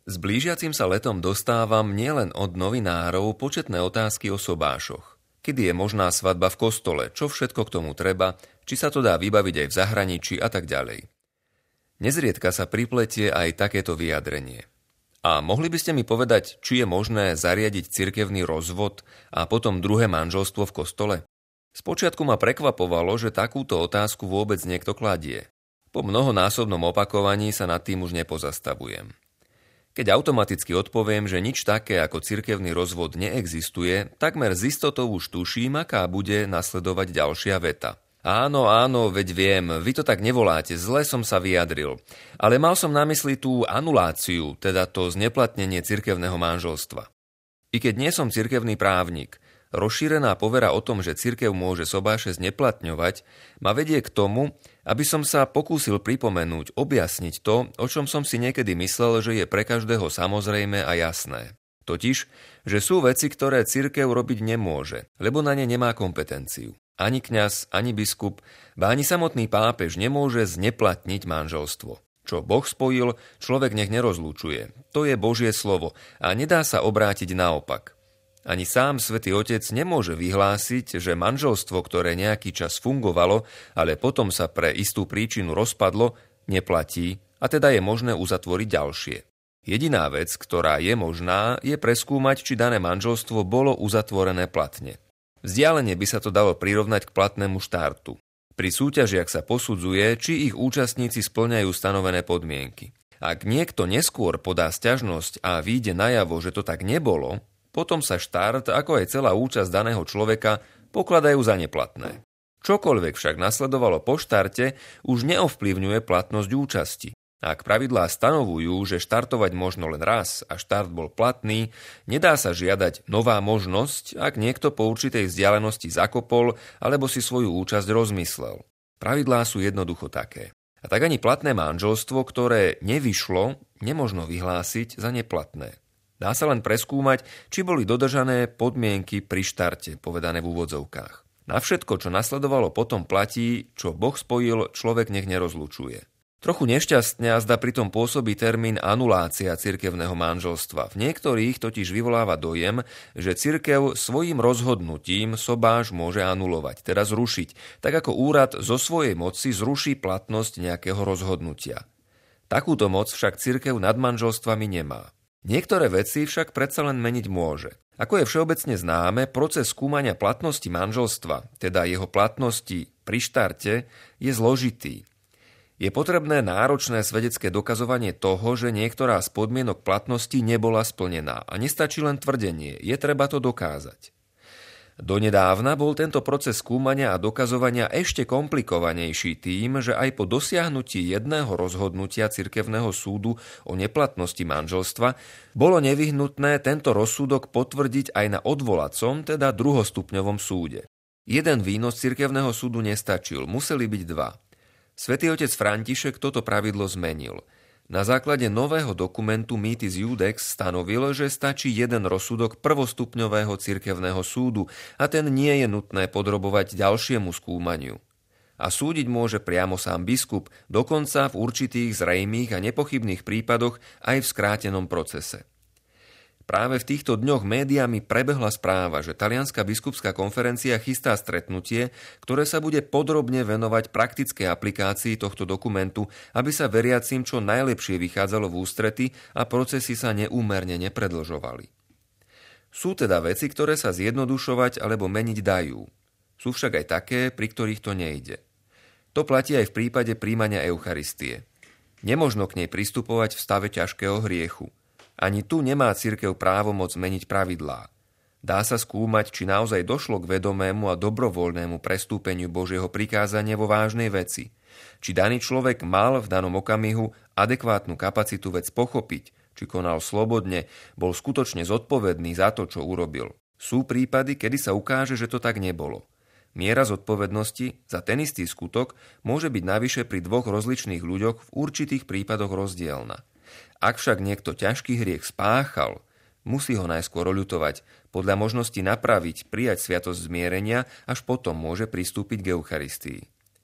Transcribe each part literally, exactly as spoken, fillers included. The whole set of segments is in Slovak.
S blížiacim sa letom dostávam nielen od novinárov početné otázky o sobášoch. Kedy je možná svadba v kostole, čo všetko k tomu treba, či sa to dá vybaviť aj v zahraničí a tak ďalej. Nezriedka sa pripletie aj takéto vyjadrenie. A mohli by ste mi povedať, či je možné zariadiť cirkevný rozvod a potom druhé manželstvo v kostole? Spočiatku ma prekvapovalo, že takúto otázku vôbec niekto kladie. Po mnohonásobnom opakovaní sa nad tým už nepozastavujem. Keď automaticky odpoviem, že nič také ako cirkevný rozvod neexistuje, takmer z istotou už tuším, aká bude nasledovať ďalšia veta. Áno, áno, veď viem, vy to tak nevoláte, zle som sa vyjadril. Ale mal som na mysli tú anuláciu, teda to zneplatnenie cirkevného manželstva. I keď nie som cirkevný právnik, rozšírená povera o tom, že cirkev môže sobáše zneplatňovať, ma vedie k tomu, aby som sa pokúsil pripomenúť, objasniť to, o čom som si niekedy myslel, že je pre každého samozrejmé a jasné. Totiž, že sú veci, ktoré cirkev robiť nemôže, lebo na ne nemá kompetenciu. Ani kňaz, ani biskup, ba ani samotný pápež nemôže zneplatniť manželstvo. Čo Boh spojil, človek nech nerozlúčuje. To je Božie slovo a nedá sa obrátiť naopak. Ani sám Svätý Otec nemôže vyhlásiť, že manželstvo, ktoré nejaký čas fungovalo, ale potom sa pre istú príčinu rozpadlo, neplatí a teda je možné uzatvoriť ďalšie. Jediná vec, ktorá je možná, je preskúmať, či dané manželstvo bolo uzatvorené platne. Vzdialene by sa to dalo prirovnať k platnému štartu. Pri súťažiach sa posudzuje, či ich účastníci spĺňajú stanovené podmienky. Ak niekto neskôr podá sťažnosť a vyjde najavo, že to tak nebolo, potom sa štart, ako aj celá účasť daného človeka, pokladajú za neplatné. Čokoľvek však nasledovalo po štarte, už neovplyvňuje platnosť účasti. Ak pravidlá stanovujú, že štartovať možno len raz a štart bol platný, nedá sa žiadať nová možnosť, ak niekto po určitej vzdialenosti zakopol alebo si svoju účasť rozmyslel. Pravidlá sú jednoducho také. A tak ani platné manželstvo, ktoré nevyšlo, nemožno vyhlásiť za neplatné. Dá sa len preskúmať, či boli dodržané podmienky pri štarte, povedané v úvodzovkách. Na všetko, čo nasledovalo potom platí, čo Boh spojil, človek nech nerozlučuje. Trochu nešťastne a zda pritom pôsobí termín anulácia cirkevného manželstva. V niektorých totiž vyvoláva dojem, že cirkev svojím rozhodnutím sobáš môže anulovať, teda zrušiť, tak ako úrad zo svojej moci zruší platnosť nejakého rozhodnutia. Takúto moc však cirkev nad manželstvami nemá. Niektoré veci však predsa len meniť môže. Ako je všeobecne známe, proces skúmania platnosti manželstva, teda jeho platnosti pri štarte, je zložitý. Je potrebné náročné svedecké dokazovanie toho, že niektorá z podmienok platnosti nebola splnená a nestačí len tvrdenie, je treba to dokázať. Donedávna bol tento proces skúmania a dokazovania ešte komplikovanejší tým, že aj po dosiahnutí jedného rozhodnutia cirkevného súdu o neplatnosti manželstva bolo nevyhnutné tento rozsudok potvrdiť aj na odvolacom, teda druhostupňovom súde. Jeden výnos cirkevného súdu nestačil, museli byť dva. Svätý otec František toto pravidlo zmenil. Na základe nového dokumentu Mitis Iudex stanovil, že stačí jeden rozsudok prvostupňového cirkevného súdu a ten nie je nutné podrobovať ďalšiemu skúmaniu. A súdiť môže priamo sám biskup, dokonca v určitých zrejmých a nepochybných prípadoch aj v skrátenom procese. Práve v týchto dňoch médiami prebehla správa, že Talianska biskupská konferencia chystá stretnutie, ktoré sa bude podrobne venovať praktickej aplikácii tohto dokumentu, aby sa veriacim čo najlepšie vychádzalo v ústrety a procesy sa neúmerne nepredlžovali. Sú teda veci, ktoré sa zjednodušovať alebo meniť dajú. Sú však aj také, pri ktorých to nejde. To platí aj v prípade príjmania Eucharistie. Nemožno k nej pristupovať v stave ťažkého hriechu. Ani tu nemá cirkev právomoc meniť pravidlá. Dá sa skúmať, či naozaj došlo k vedomému a dobrovoľnému prestúpeniu Božieho prikázania vo vážnej veci. Či daný človek mal v danom okamihu adekvátnu kapacitu vec pochopiť, či konal slobodne, bol skutočne zodpovedný za to, čo urobil. Sú prípady, kedy sa ukáže, že to tak nebolo. Miera zodpovednosti za ten istý skutok môže byť navyše pri dvoch rozličných ľuďoch v určitých prípadoch rozdielna. Ak však niekto ťažký hriech spáchal, musí ho najskôr oľutovať, podľa možnosti napraviť, prijať sviatosť zmierenia, až potom môže pristúpiť k Eucharistii.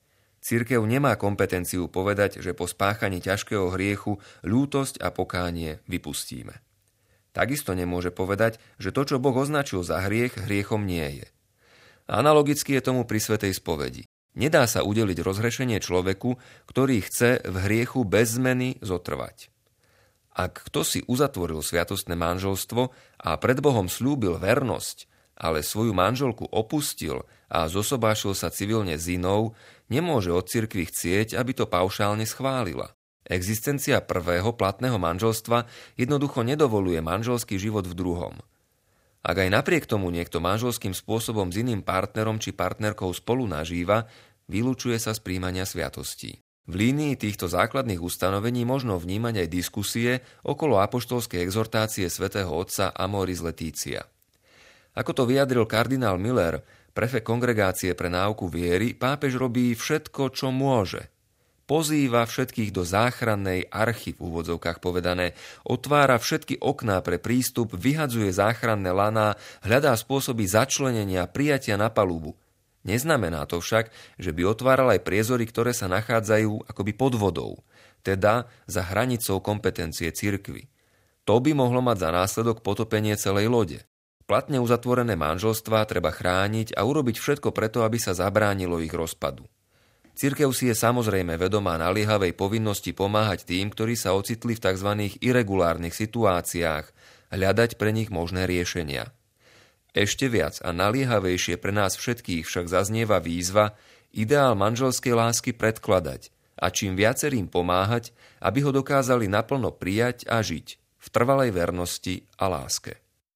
Cirkev nemá kompetenciu povedať, že po spáchaní ťažkého hriechu ľútosť a pokánie vypustíme. Takisto nemôže povedať, že to, čo Boh označil za hriech, hriechom nie je. Analogicky je tomu pri svätej spovedi. Nedá sa udeliť rozhrešenie človeku, ktorý chce v hriechu bez zmeny zotrvať. Ak kto si uzatvoril sviatostné manželstvo a pred Bohom slúbil vernosť, ale svoju manželku opustil a zosobášil sa civilne s inou, nemôže od cirkvi chcieť, aby to paušálne schválila. Existencia prvého platného manželstva jednoducho nedovoluje manželský život v druhom. Ak aj napriek tomu niekto manželským spôsobom s iným partnerom či partnerkou spolu nažíva, vylúčuje sa z príjmania sviatostí. V línii týchto základných ustanovení možno vnímať aj diskusie okolo apoštolskej exhortácie svätého otca Amoris Laetitia. Ako to vyjadril kardinál Miller, prefekt kongregácie pre náuku viery, pápež robí všetko, čo môže. Pozýva všetkých do záchrannej archy, v úvodzovkách povedané, otvára všetky okná pre prístup, vyhadzuje záchranné laná, hľadá spôsoby začlenenia, prijatia na palubu. Neznamená to však, že by otváral aj priezory, ktoré sa nachádzajú akoby pod vodou, teda za hranicou kompetencie cirkvi. To by mohlo mať za následok potopenie celej lode. Platne uzatvorené manželstvá treba chrániť a urobiť všetko preto, aby sa zabránilo ich rozpadu. Cirkev si je samozrejme vedomá naliehavej povinnosti pomáhať tým, ktorí sa ocitli v tzv. Irregulárnych situáciách, hľadať pre nich možné riešenia. Ešte viac a naliehavejšie pre nás všetkých však zaznieva výzva ideál manželskej lásky predkladať a čím viacerým pomáhať, aby ho dokázali naplno prijať a žiť v trvalej vernosti a láske.